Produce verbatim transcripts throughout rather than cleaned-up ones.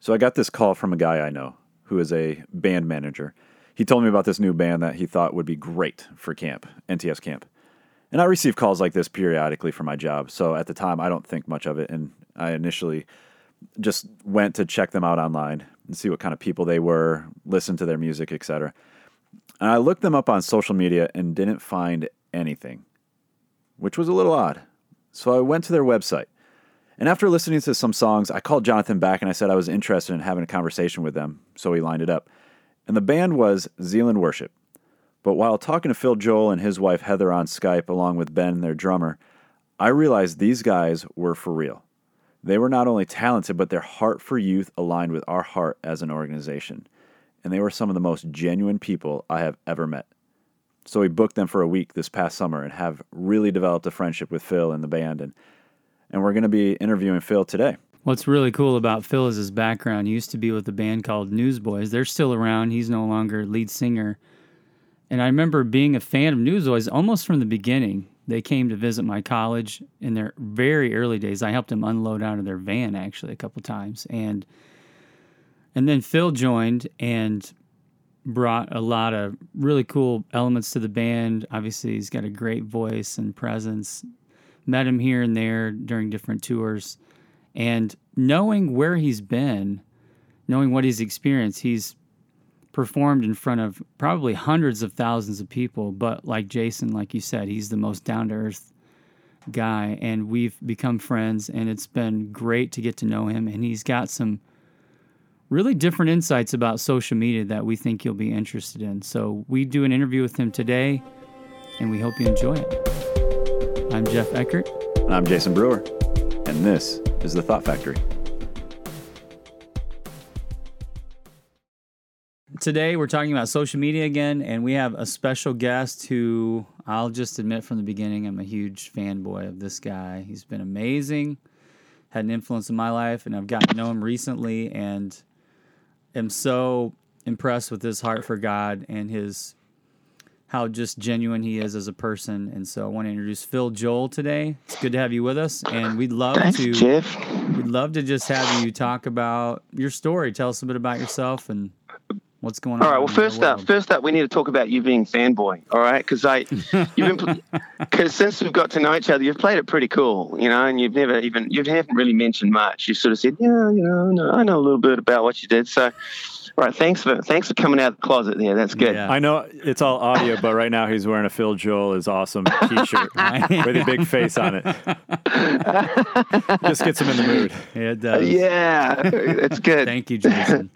So I got this call from a guy I know who is a band manager. He told me about this new band that he thought would be great for camp, N T S camp. And I receive calls like this periodically for my job. So at the time, I don't think much of it. And I initially just went to check them out online and see what kind of people they were, listen to their music, et cetera. And I looked them up on social media and didn't find anything, which was a little odd. So I went to their website. And after listening to some songs, I called Jonathan back and I said I was interested in having a conversation with them. So we lined it up. And the band was Zealand Worship. But while talking to Phil Joel and his wife Heather on Skype, along with Ben, their drummer, I realized these guys were for real. They were not only talented, but their heart for youth aligned with our heart as an organization. And they were some of the most genuine people I have ever met. So we booked them for a week this past summer and have really developed a friendship with Phil and the band. And, and we're going to be interviewing Phil today. What's really cool about Phil is his background. He used to be with a band called Newsboys. They're still around. He's no longer lead singer. And I remember being a fan of Newsboys almost from the beginning. They came to visit my college in their very early days. I helped them unload out of their van, actually, a couple times. And and then Phil joined and brought a lot of really cool elements to the band. Obviously, he's got a great voice and presence. Met him here and there during different tours. And knowing where he's been, knowing what he's experienced, he's performed in front of probably hundreds of thousands of people. But like Jason, like you said, he's the most down-to-earth guy. And we've become friends, and it's been great to get to know him. And he's got some really different insights about social media that we think you'll be interested in. So we do an interview with him today, and we hope you enjoy it. I'm Jeff Eckert. And I'm Jason Brewer. And this is The Thought Factory. Today we're talking about social media again, and we have a special guest who I'll just admit from the beginning I'm a huge fanboy of this guy. He's been amazing, had an influence in my life, and I've gotten to know him recently and am so impressed with his heart for God and his how just genuine he is as a person. And so I want to introduce Phil Joel today. It's good to have you with us, and we'd love Thanks, to Jeff. we'd love to just have you talk about your story. Tell us a bit about yourself and what's going on. All right. Well, in first your up, world. first up, we need to talk about you being fanboy. All right, because I, you've been, because since we've got to know each other, you've played it pretty cool, you know, and you've never even, you haven't really mentioned much. You sort of said, yeah, you know, no, I know a little bit about what you did. So, all right, thanks for thanks for coming out of the closet there. That's good. Yeah. I know it's all audio, but right now he's wearing a Phil Joel is awesome t-shirt with a big face on it. Just gets him in the mood. Yeah, it does. Yeah, it's good. Thank you, Jason.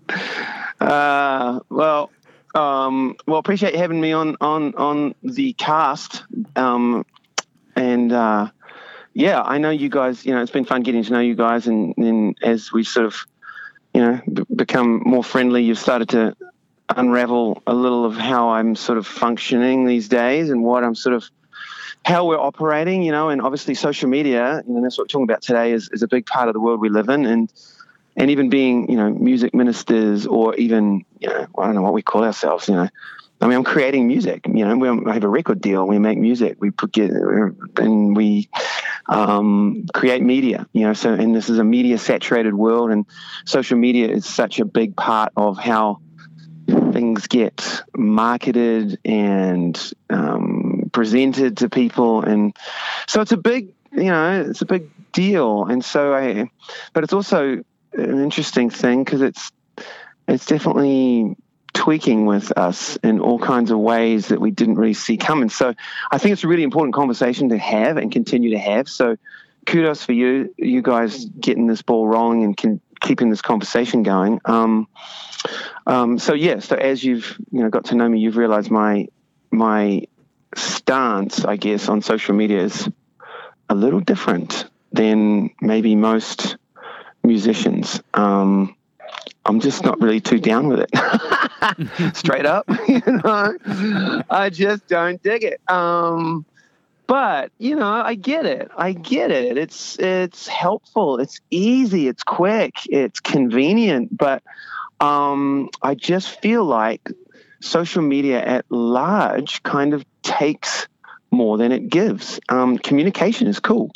Uh, well, um, well, appreciate you having me on on on the cast. Um, and uh, yeah, I know you guys. You know, it's been fun getting to know you guys, and, and as we sort of, you know, b- become more friendly, you've started to unravel a little of how I'm sort of functioning these days and what I'm sort of, how we're operating, you know, and obviously social media, you know, that's what we're talking about today is, is a big part of the world we live in. And, and even being, you know, music ministers or even, you know, I don't know what we call ourselves, you know, I mean, I'm creating music, you know, we have a record deal, we make music, we put it, and we um, create media, you know, so, and this is a media saturated world, and social media is such a big part of how things get marketed and um, presented to people. And so it's a big, you know, it's a big deal. And so I, but it's also an interesting thing because it's, it's definitely tweaking with us in all kinds of ways that we didn't really see coming. So I think it's a really important conversation to have and continue to have. So kudos for you, you guys getting this ball rolling and can, keeping this conversation going. Um, um, so yeah, so as you've, you know, got to know me, you've realized my, my stance, I guess, on social media is a little different than maybe most musicians. Um, I'm just not really too down with it. Straight up, you know, I just don't dig it. Um, but you know, I get it. I get it. It's it's helpful. It's easy. It's quick. It's convenient. But um, I just feel like social media at large kind of takes more than it gives. Um, communication is cool.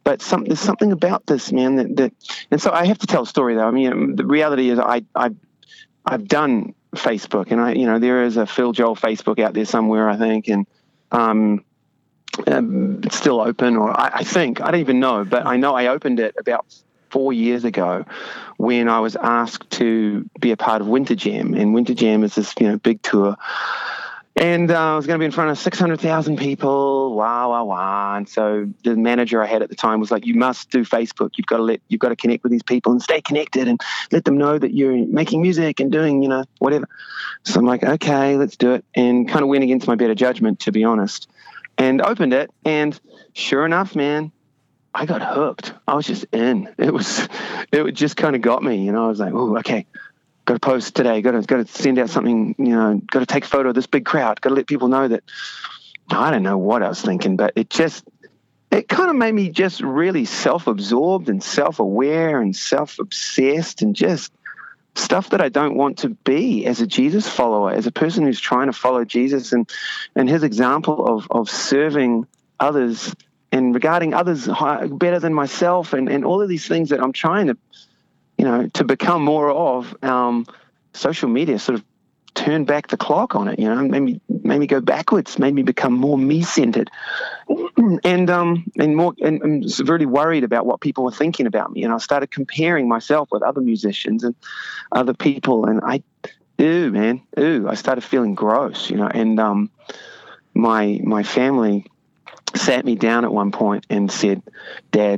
but some, there's something about this, man, that, that, and so I have to tell a story though. I mean, the reality is I, I, I've done Facebook, and I, you know, there is a Phil Joel Facebook out there somewhere, I think, and um, um it's still open, or I, I think, I don't even know, but I know I opened it about four years ago when I was asked to be a part of Winter Jam, and Winter Jam is this, you know, big tour. And uh, I was going to be in front of six hundred thousand people, wow, wow, wow. And so the manager I had at the time was like, you must do Facebook. You've got to let, you've got to connect with these people and stay connected and let them know that you're making music and doing, you know, whatever. So I'm like, okay, let's do it. And kind of went against my better judgment, to be honest, and opened it. And sure enough, man, I got hooked. I was just in. It was, it just kind of got me. You know, I was like, oh, okay. Got to post today, got to got to send out something, you know, got to take a photo of this big crowd, got to let people know that. I don't know what I was thinking, but it just, it kind of made me just really self-absorbed and self-aware and self-obsessed and just stuff that I don't want to be as a Jesus follower, as a person who's trying to follow Jesus and, and his example of, of serving others and regarding others high, better than myself and, and all of these things that I'm trying to, you know, to become more of. um, social media sort of turned back the clock on it, you know, made me, made me go backwards, made me become more me-centered and, um, and more, and, and really worried about what people were thinking about me. And I started comparing myself with other musicians and other people. And I, ooh, man, ooh, I started feeling gross, you know, and, um, my, my family sat me down at one point and said, Dad,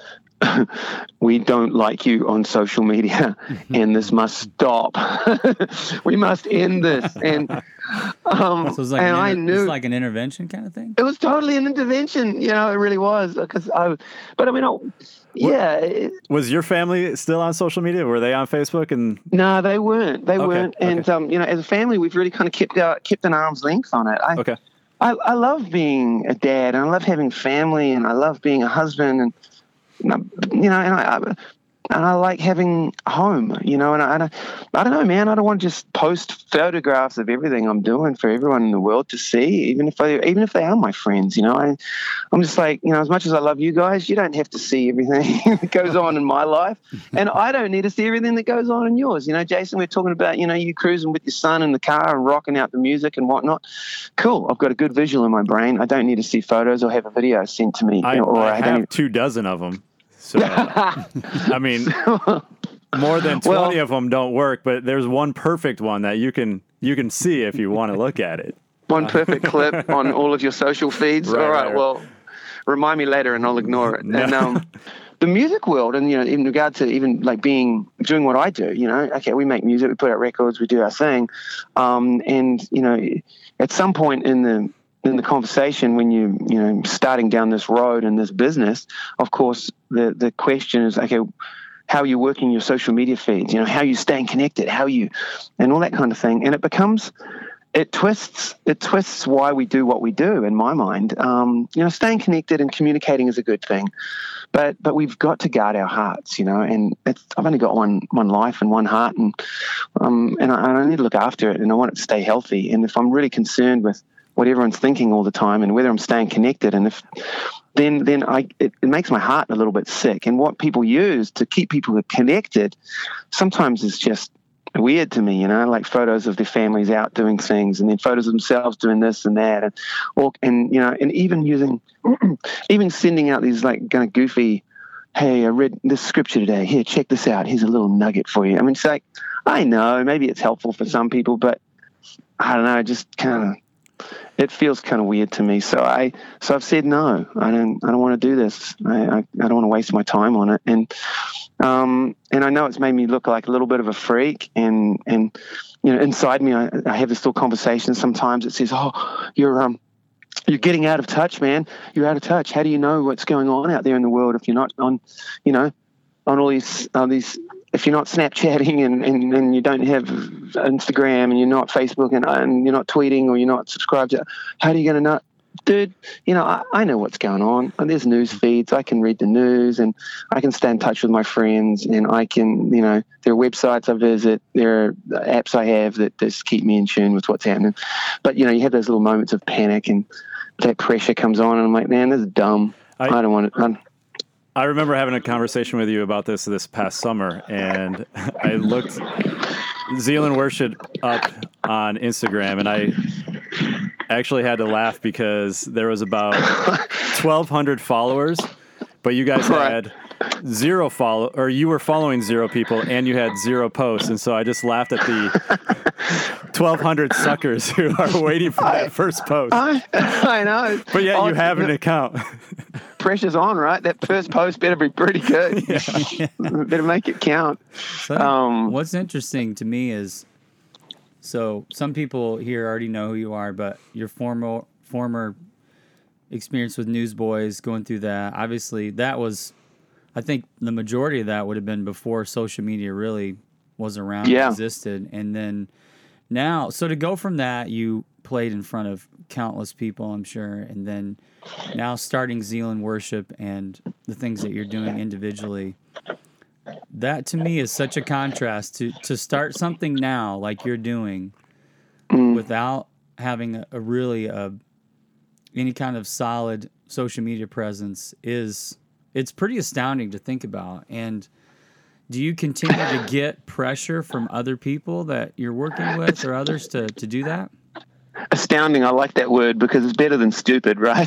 we don't like you on social media and this must stop. We must end this. And um, so it was like and an inter- I knew it was like an intervention kind of thing. It was totally an intervention, you know, it really was. Because I, but I mean, I, yeah. It, was your family still on social media? Were they on Facebook? And no, they weren't. They okay, weren't. And okay. um, you know, as a family, we've really kind of kept our, kept an arm's length on it. I, okay. I, I love being a dad, and I love having family, and I love being a husband, and you know, and I, I and I like having a home, you know, and I, and I, I don't know, man, I don't want to just post photographs of everything I'm doing for everyone in the world to see, even if they, even if they are my friends, you know. I, I'm just like, you know, as much as I love you guys, you don't have to see everything that goes on in my life, and I don't need to see everything that goes on in yours. You know, Jason, we're talking about, you know, you cruising with your son in the car and rocking out the music and whatnot. Cool, I've got a good visual in my brain. I don't need to see photos or have a video sent to me. I, or I, I have don't even... two dozen of them. So, I mean, more than twenty well, of them don't work, but there's one perfect one that you can you can see if you want to look at it. One perfect clip on all of your social feeds. Right, all right, right, well, remind me later and I'll ignore it. No. And um, the music world, and you know, in regard to even like being doing what I do, you know, okay, we make music, we put out records, we do our thing, um, and you know, at some point in the in the conversation when you, you know, starting down this road in this business, of course, the, the question is, okay, how are you working your social media feeds? You know, how are you staying connected? How are you, and all that kind of thing. And it becomes, it twists, it twists why we do what we do in my mind. Um, you know, staying connected and communicating is a good thing, but, but we've got to guard our hearts, you know, and it's, I've only got one, one life and one heart, and, um, and I, and I need to look after it, and I want it to stay healthy. And if I'm really concerned with what everyone's thinking all the time and whether I'm staying connected, and if then then I it, it makes my heart a little bit sick. And what people use to keep people connected sometimes is just weird to me, you know, like photos of their families out doing things, and then photos of themselves doing this and that, and or and you know, and even using even sending out these like kind of goofy, hey, I read this scripture today, here, check this out, here's a little nugget for you. I mean, it's like, I know maybe it's helpful for some people, but I don't know, just kind of, it feels kind of weird to me. So I, so I've said, no, I don't, I don't want to do this. I, I, I don't want to waste my time on it. And, um, and I know it's made me look like a little bit of a freak, and, and, you know, inside me, I, I have this little conversation sometimes. It says, oh, you're, um, you're getting out of touch, man. You're out of touch. How do you know what's going on out there in the world if you're not on, you know, on all these, on these, if you're not Snapchatting and, and, and you don't have Instagram and you're not Facebook and, and you're not tweeting or you're not subscribed to, how are you going to know? Dude, you know, I, I know what's going on. And there's news feeds. I can read the news, and I can stay in touch with my friends, and I can, you know, there are websites I visit, there are apps I have that just keep me in tune with what's happening. But, you know, you have those little moments of panic, and that pressure comes on, and I'm like, man, this is dumb. I, I don't want to. I'm, I remember having a conversation with you about this this past summer, and I looked Zealand Worship up on Instagram, and I actually had to laugh because there was about twelve hundred followers, but you guys Right. had zero follow, or you were following zero people, and you had zero posts, and so I just laughed at the twelve hundred suckers who are waiting for that first post. I, I know. But yet Oh, you have an account. pressure's on, right? That first post better be pretty good. Better make it count. So Um, what's interesting to me is, so some people here already know who you are, but your former former experience with Newsboys, going through that, obviously that was, I think the majority of that would have been before social media really was around, Yeah. existed, and then now, so to go from that, you played in front of countless people, I'm sure, and then now starting Zealand Worship and the things that you're doing individually. That to me is such a contrast to to start something now like you're doing mm, without having a, a really a, any kind of solid social media presence is it's pretty astounding to think about. And do you continue to get pressure from other people that you're working with or others to, to do that? astounding. I like that word because it's better than stupid, right?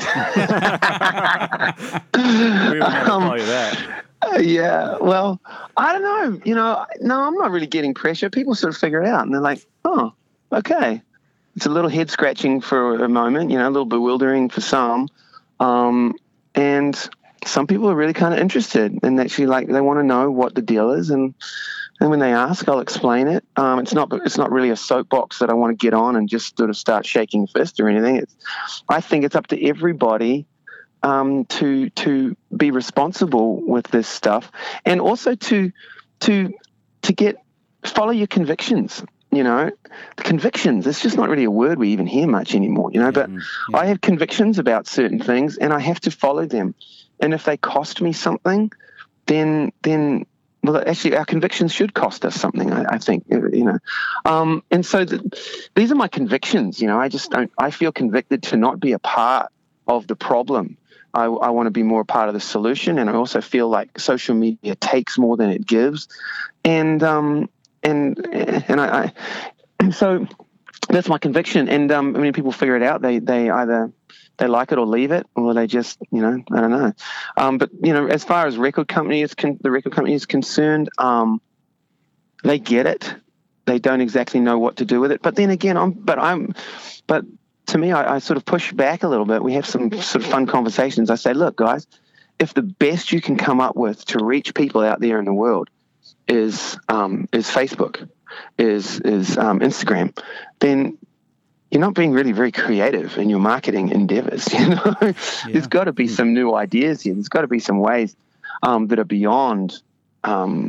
We would never Um, call you that. Uh, yeah, well, I don't know. You know, no, I'm not really getting pressure. People sort of figure it out, and they're like, "Oh, okay." It's a little head scratching for a moment, you know, a little bewildering for some, um, and some people are really kind of interested, and actually, like, they want to know what the deal is, and and when they ask, I'll explain it. Um, it's not it's not really a soapbox that I want to get on and just sort of start shaking a fist or anything. It's, I think it's up to everybody. Um, to to be responsible with this stuff, and also to to to get follow your convictions. You know, the convictions. It's just not really a word we even hear much anymore. You know, but yeah. I have convictions about certain things, and I have to follow them. And if they cost me something, then then well, actually, our convictions should cost us something. I, I think you know, um, and so the, these are my convictions. You know, I just don't. I feel convicted to not be a part of the problem. I, I want to be more a part of the solution, and I also feel like social media takes more than it gives, and um and and I, I so that's my conviction. And um, when people figure it out, they they either they like it or leave it, or they just you know I don't know. Um, but you know, as far as record company is con- the record company is concerned, um, they get it. They don't exactly know what to do with it. But then again, I'm but I'm but. To me, I, I sort of push back a little bit. We have some sort of fun conversations. I say, look, guys, if the best you can come up with to reach people out there in the world is um, is Facebook, is is um, Instagram, then you're not being really very creative in your marketing endeavors. You know, yeah. There's got to be some new ideas here. There's got to be some ways um, that are beyond um,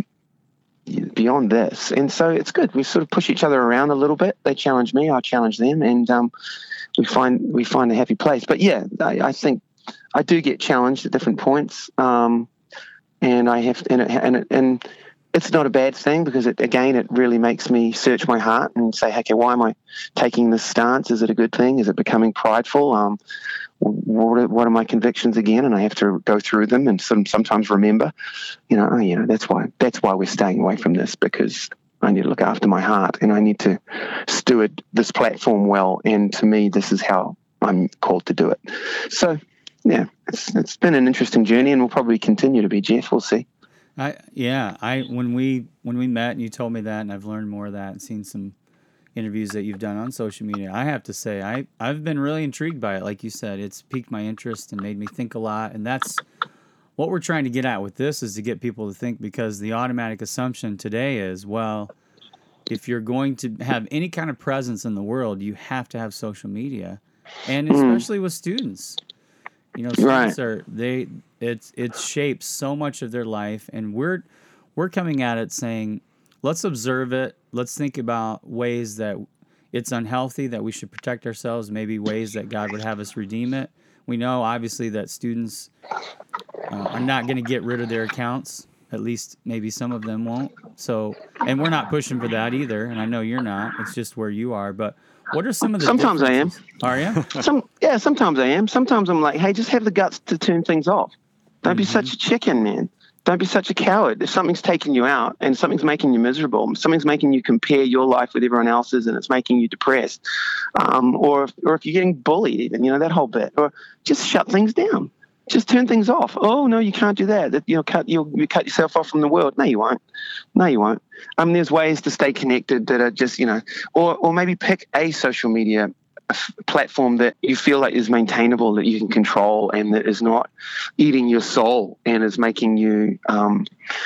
beyond this. And so it's good. We sort of push each other around a little bit. They challenge me, I challenge them, and um, we find we find a happy place. But yeah, I, I think I do get challenged at different points, um, and I have and it, and it, and it's not a bad thing because it again it really makes me search my heart and say, okay, why am I taking this stance? Is it a good thing? Is it becoming prideful? Um, what are, what are my convictions again? And I have to go through them and some, sometimes remember, you know, oh, you know that's why that's why we're staying away from this, because I need to look after my heart and I need to steward this platform well. And to me, this is how I'm called to do it. So, yeah, it's it's been an interesting journey, and will probably continue to be, Jeff. We'll see. I yeah, I when we when we met and you told me that, and I've learned more of that and seen some interviews that you've done on social media, I have to say I I've been really intrigued by it. Like you said, it's piqued my interest and made me think a lot, and that's what we're trying to get at with this, is to get people to think, because the automatic assumption today is, well, if you're going to have any kind of presence in the world, you have to have social media, and especially mm. with students. You know, students right. are they it's it shapes so much of their life, and we're we're coming at it saying, let's observe it. Let's think about ways that it's unhealthy, that we should protect ourselves, maybe ways that God would have us redeem it. We know, obviously, that students uh, are not going to get rid of their accounts. At least maybe some of them won't. So, and we're not pushing for that either, and I know you're not. It's just where you are. But what are some of the Sometimes I am. Are you? Some, yeah, sometimes I am. Sometimes I'm like, hey, just have the guts to turn things off. Don't Mm-hmm. be such a chicken, man. Don't be such a coward. If something's taking you out and something's making you miserable, something's making you compare your life with everyone else's and it's making you depressed, um, or, if, or if you're getting bullied even, you know, that whole bit, or just shut things down. Just turn things off. Oh, no, you can't do that. That you know, cut, you'll you cut yourself off from the world. No, you won't. No, you won't. Um, there's ways to stay connected that are just, you know, or, or maybe pick a social media a f- platform that you feel like is maintainable, that you can control, and that is not eating your soul and is making you um,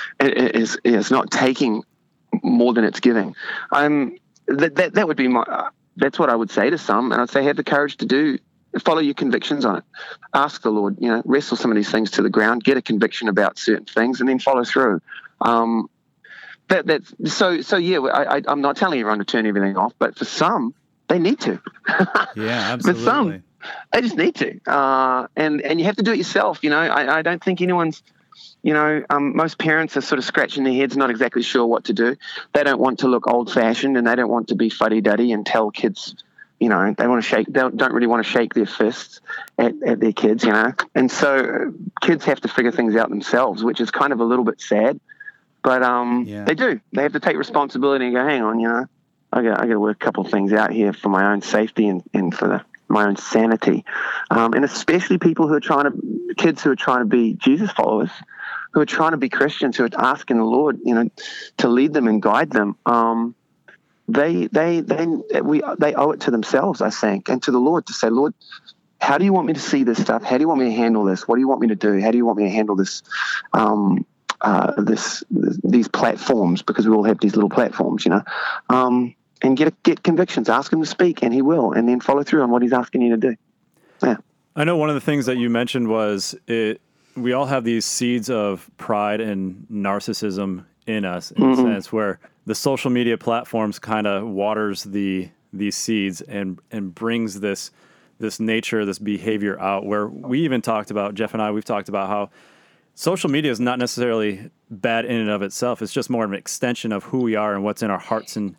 is is not taking more than it's giving. Um, that that that would be my. Uh, that's what I would say to some, and I'd say have the courage to do. Follow your convictions on it. Ask the Lord. You know, wrestle some of these things to the ground. Get a conviction about certain things, and then follow through. Um, that that's so so. Yeah, I, I, I'm not telling everyone to turn everything off, but for some. They need to. Yeah, absolutely. But some, they just need to. Uh, and, and you have to do it yourself. You know, I, I don't think anyone's, you know, um, most parents are sort of scratching their heads, not exactly sure what to do. They don't want to look old fashioned and they don't want to be fuddy-duddy and tell kids, you know, they want to shake, they don't, don't really want to shake their fists at, at their kids, you know. And so kids have to figure things out themselves, which is kind of a little bit sad. But um, Yeah. they do. They have to take responsibility and go, hang on, you know. I got I got to work a couple of things out here for my own safety and, and for the, my own sanity, um, and especially people who are trying to kids who are trying to be Jesus followers, who are trying to be Christians, who are asking the Lord, you know, to lead them and guide them. Um, they they they we they owe it to themselves, I think, and to the Lord to say, Lord, how do you want me to see this stuff? How do you want me to handle this? What do you want me to do? How do you want me to handle this? Um, uh, this, this these platforms, because we all have these little platforms, you know. Um, And get get convictions. Ask him to speak, and he will. And then follow through on what he's asking you to do. Yeah. I know one of the things that you mentioned was it. We all have these seeds of pride and narcissism in us, in mm-hmm. a sense, where the social media platforms kind of waters the these seeds and and brings this this nature, this behavior out. Where we even talked about, Jeff and I, we've talked about how social media is not necessarily bad in and of itself. It's just more of an extension of who we are and what's in our hearts and.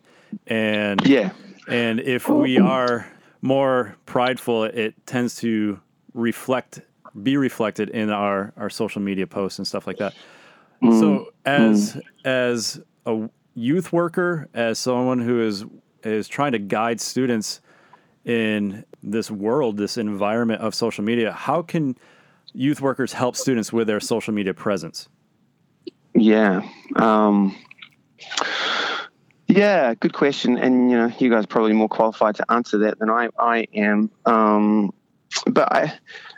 And yeah, and if we are more prideful, it tends to reflect, be reflected in our, our social media posts and stuff like that. Mm. So as mm. as a youth worker, as someone who is is trying to guide students in this world, this environment of social media, how can youth workers help students with their social media presence? Yeah. Um Yeah, good question. And, you know, you guys are probably more qualified to answer that than I, I am. Um, but I,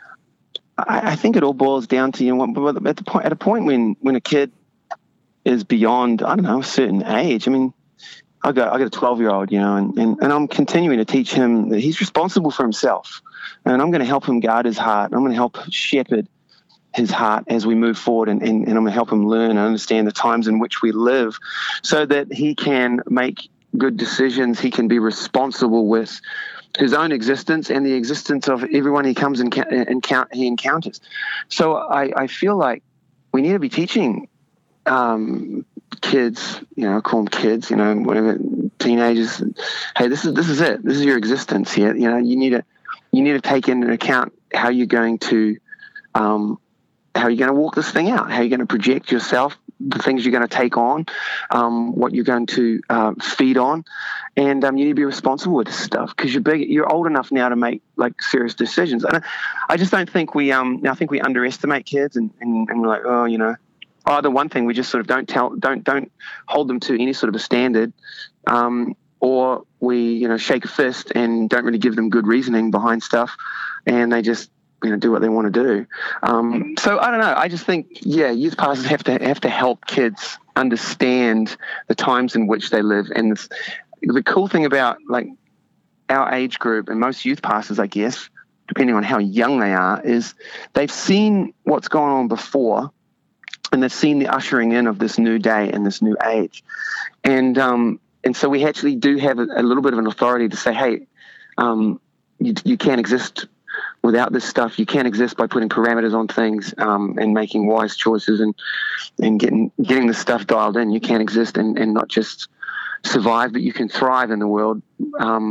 I I think it all boils down to, you know, at the point, at a point when, when a kid is beyond, I don't know, a certain age. I mean, I got, I got a twelve year old, you know, and, and, and I'm continuing to teach him that he's responsible for himself, and I'm going to help him guard his heart. I'm going to help shepherd his heart as we move forward, and, and, and I'm going to help him learn and understand the times in which we live so that he can make good decisions. He can be responsible with his own existence and the existence of everyone he comes and encounter, he encounters. So I, I feel like we need to be teaching um, kids, you know, I call them kids, you know, whatever, teenagers. Hey, this is, this is it. This is your existence here. You know, you need to, you need to take into account how you're going to, um, how you're going to walk this thing out, how you're going to project yourself, the things you're going to take on, um, what you're going to uh, feed on. And um, you need to be responsible with this stuff because you're big, you're old enough now to make like serious decisions. And I just don't think we, um, I think we underestimate kids and, and, and we're like, oh, you know, oh, the one thing we just sort of don't tell, don't, don't hold them to any sort of a standard. Um, or we, you know, shake a fist and don't really give them good reasoning behind stuff. And they just, you know, do what they want to do. Um, so I don't know. I just think, yeah, youth pastors have to have to help kids understand the times in which they live. And this, the cool thing about like our age group and most youth pastors, I guess, depending on how young they are, is they've seen what's gone on before, and they've seen the ushering in of this new day and this new age. And um, and so we actually do have a, a little bit of an authority to say, hey, um, you, you can't exist without this stuff. You can't exist by putting parameters on things um, and making wise choices and and getting getting the stuff dialed in. You can't exist and, and not just survive, but you can thrive in the world um,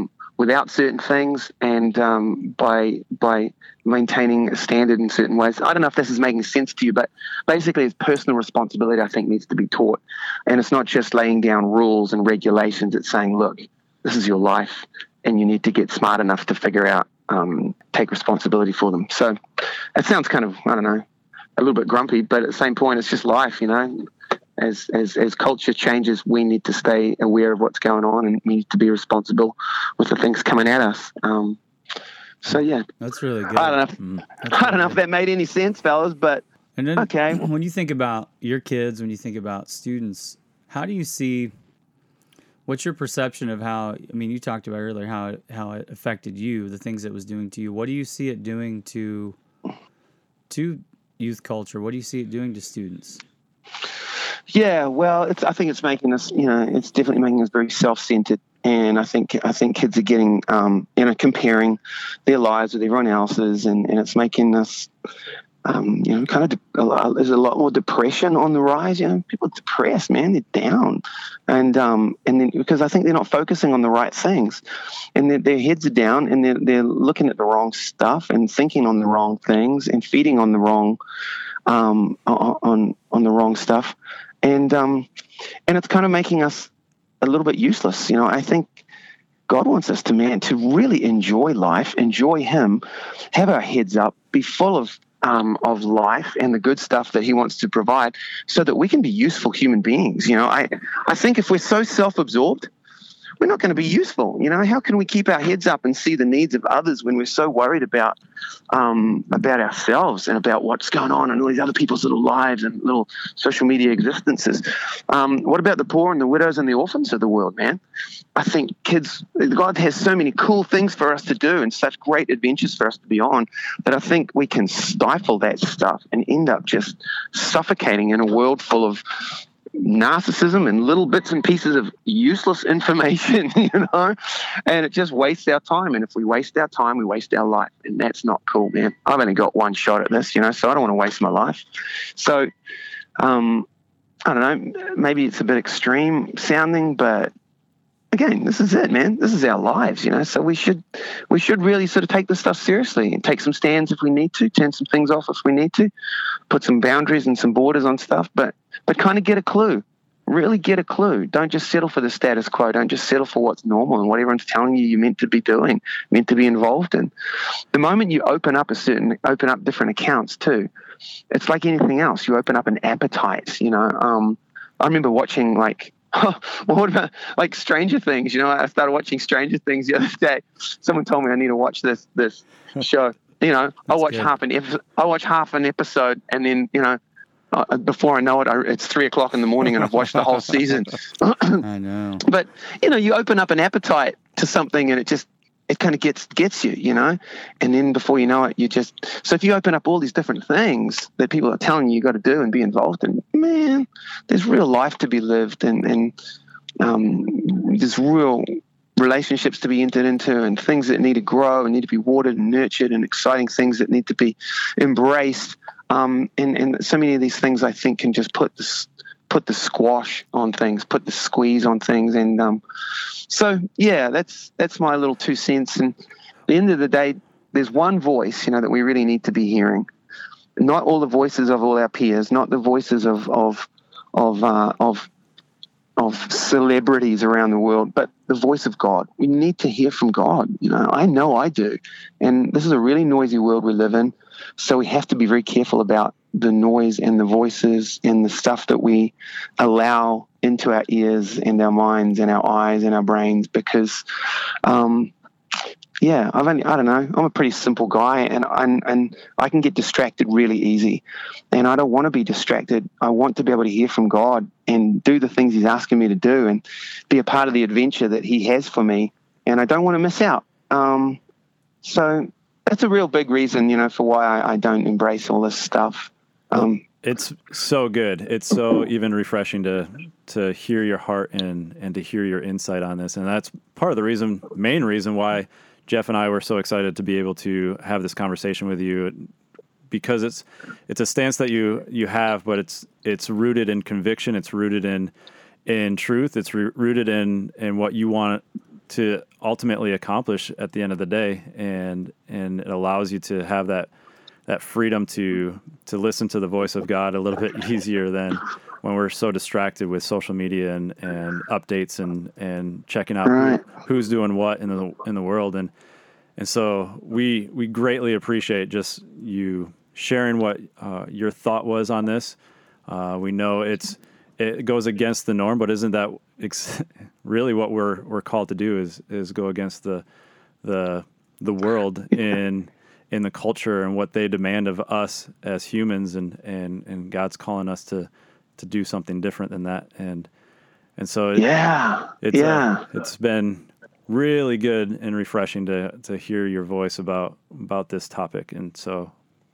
without certain things, and um, by by maintaining a standard in certain ways. I don't know if this is making sense to you, but basically it's personal responsibility I think needs to be taught. And it's not just laying down rules and regulations. It's saying, look, this is your life and you need to get smart enough to figure out, um, take responsibility for them. So it sounds kind of, I don't know, a little bit grumpy, but at the same point, it's just life, you know. As, as as culture changes, we need to stay aware of what's going on, and we need to be responsible with the things coming at us. Um, so yeah, that's really good. I don't know. If, mm, I don't really know if that made any sense, fellas, but and then okay. When you think about your kids, when you think about students, how do you see? What's your perception of how? I mean, you talked about earlier how it, how it affected you, the things it was doing to you. What do you see it doing to to youth culture? What do you see it doing to students? Yeah, well, it's. I think it's making us, you know, it's definitely making us very self-centered, and I think I think kids are getting, um, you know, comparing their lives with everyone else's, and, and it's making us, um, you know, kind of. De- there's a lot more depression on the rise. You know, people are depressed, man. They're down, and um, and then because I think they're not focusing on the right things, and their, their heads are down, and they're they're looking at the wrong stuff, and thinking on the wrong things, and feeding on the wrong, um, on on the wrong stuff. And um, and it's kind of making us a little bit useless. You know, I think God wants us to, man, to really enjoy life, enjoy Him, have our heads up, be full of um, of life and the good stuff that He wants to provide, so that we can be useful human beings. You know, I I think if we're so self-absorbed, we're not going to be useful. You know, how can we keep our heads up and see the needs of others when we're so worried about um, about ourselves and about what's going on in all these other people's little lives and little social media existences? Um, what about the poor and the widows and the orphans of the world, man? I think kids, God has so many cool things for us to do and such great adventures for us to be on that I think we can stifle that stuff and end up just suffocating in a world full of narcissism and little bits and pieces of useless information, you know, and it just wastes our time. And if we waste our time, we waste our life, and that's not cool, man. I've only got one shot at this, you know, so I don't want to waste my life. So, um, I don't know, maybe it's a bit extreme sounding, but again, this is it, man. This is our lives, you know, so we should we should really sort of take this stuff seriously and take some stands if we need to, turn some things off if we need to, put some boundaries and some borders on stuff, but but kind of get a clue. Really get a clue. Don't just settle for the status quo. Don't just settle for what's normal and what everyone's telling you you're meant to be doing, meant to be involved in. The moment you open up a certain, open up different accounts too, it's like anything else. You open up an appetite, you know. Um, I remember watching like, oh, well, what about like Stranger Things? You know, I started watching Stranger Things the other day. Someone told me I need to watch this this show. You know, I watch good. half an episode. I watch half an episode, and then you know, uh, before I know it, I, it's three o'clock in the morning, and I've watched the whole season. I know. But you know, you open up an appetite to something, and it just it kind of gets gets you, you know, and then before you know it, you just. So if you open up all these different things that people are telling you you got to do and be involved in, man, there's real life to be lived, and and um, there's real relationships to be entered into, and things that need to grow and need to be watered and nurtured, and exciting things that need to be embraced. Um, and, and so many of these things I think can just put this, put the squash on things, put the squeeze on things. And um, so, yeah, that's that's my little two cents. And at the end of the day, there's one voice, you know, that we really need to be hearing. Not all the voices of all our peers, not the voices of of of uh, of of celebrities around the world, but the voice of God. We need to hear from God. You know, I know I do. And this is a really noisy world we live in. So we have to be very careful about the noise and the voices and the stuff that we allow into our ears and our minds and our eyes and our brains, because, um, yeah, I've only, I don't know, I'm a pretty simple guy, and, and, and I can get distracted really easy, and I don't want to be distracted. I want to be able to hear from God and do the things He's asking me to do and be a part of the adventure that He has for me, and I don't want to miss out. Um, so that's a real big reason, you know, for why I, I don't embrace all this stuff. Um, it's so good. It's so even refreshing to to hear your heart and and to hear your insight on this, and that's part of the reason, main reason why Jeff and I were so excited to be able to have this conversation with you, because it's it's a stance that you you have, but it's it's rooted in conviction. It's rooted in in truth. It's re- rooted in in what you want to ultimately accomplish at the end of the day, and and it allows you to have that that freedom to to listen to the voice of God a little bit easier than when we're so distracted with social media and, and updates and, and checking out Right. who, who's doing what in the in the world. And and so we we greatly appreciate just you sharing what uh, your thought was on this. Uh, we know it's it goes against the norm, but isn't that ex- really what we're we're called to do? Is is go against the the the world in in the culture and what they demand of us as humans, and and and God's calling us to to do something different than that. And and so it, Yeah. it's yeah. uh, it's been really good and refreshing to to hear your voice about about this topic. And so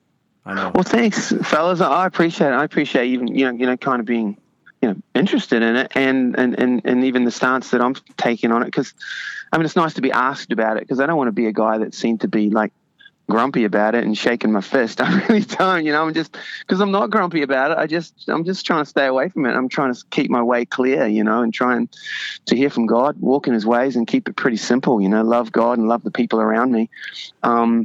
I know. Well, thanks, fellas. I appreciate it. I appreciate even you know you know kind of being you know interested in it, and and and, and even the stance that I'm taking on it. Because I mean, it's nice to be asked about it, because I don't want to be a guy that seemed to be like grumpy about it and shaking my fist. I really don't. You know, I'm just because I'm not grumpy about it. I just I'm just trying to stay away from it. I'm trying to keep my way clear. You know, and trying to hear from God, walk in His ways, and keep it pretty simple. You know, love God and love the people around me, um,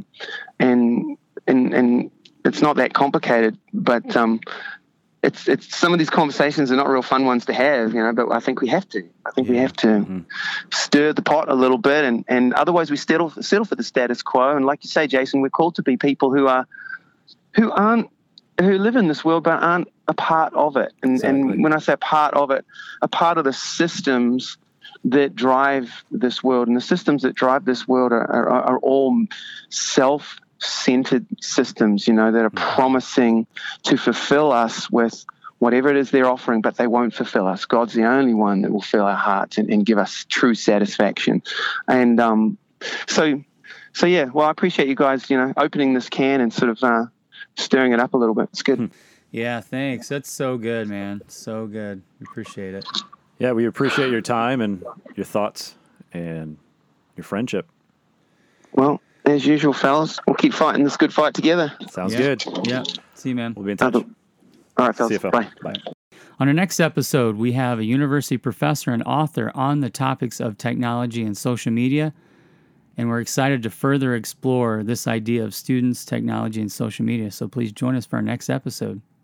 and and and. It's not that complicated, but um, it's it's some of these conversations are not real fun ones to have, you know. But I think we have to. I think Yeah. we have to Mm-hmm. stir the pot a little bit, and, and otherwise we settle settle for the status quo. And like you say, Jason, we're called to be people who are who aren't who live in this world but aren't a part of it. And Exactly. and when I say a part of it, a part of the systems that drive this world, and the systems that drive this world are are, are all self. centered systems, you know, that are promising to fulfill us with whatever it is they're offering, but they won't fulfill us. God's the only one that will fill our hearts and, and give us true satisfaction. And um, so, so yeah, well, I appreciate you guys, you know, opening this can and sort of uh, stirring it up a little bit. It's good. Yeah, thanks. That's so good, man. So good. We appreciate it. Yeah, we appreciate your time and your thoughts and your friendship. Well, as usual, fellas, we'll keep fighting this good fight together. Sounds Yeah. good. Yeah. See you, man. We'll be in touch. All right, fellas. See you, Phil. Bye. Bye. On our next episode, we have a university professor and author on the topics of technology and social media, and we're excited to further explore this idea of students, technology, and social media. So please join us for our next episode.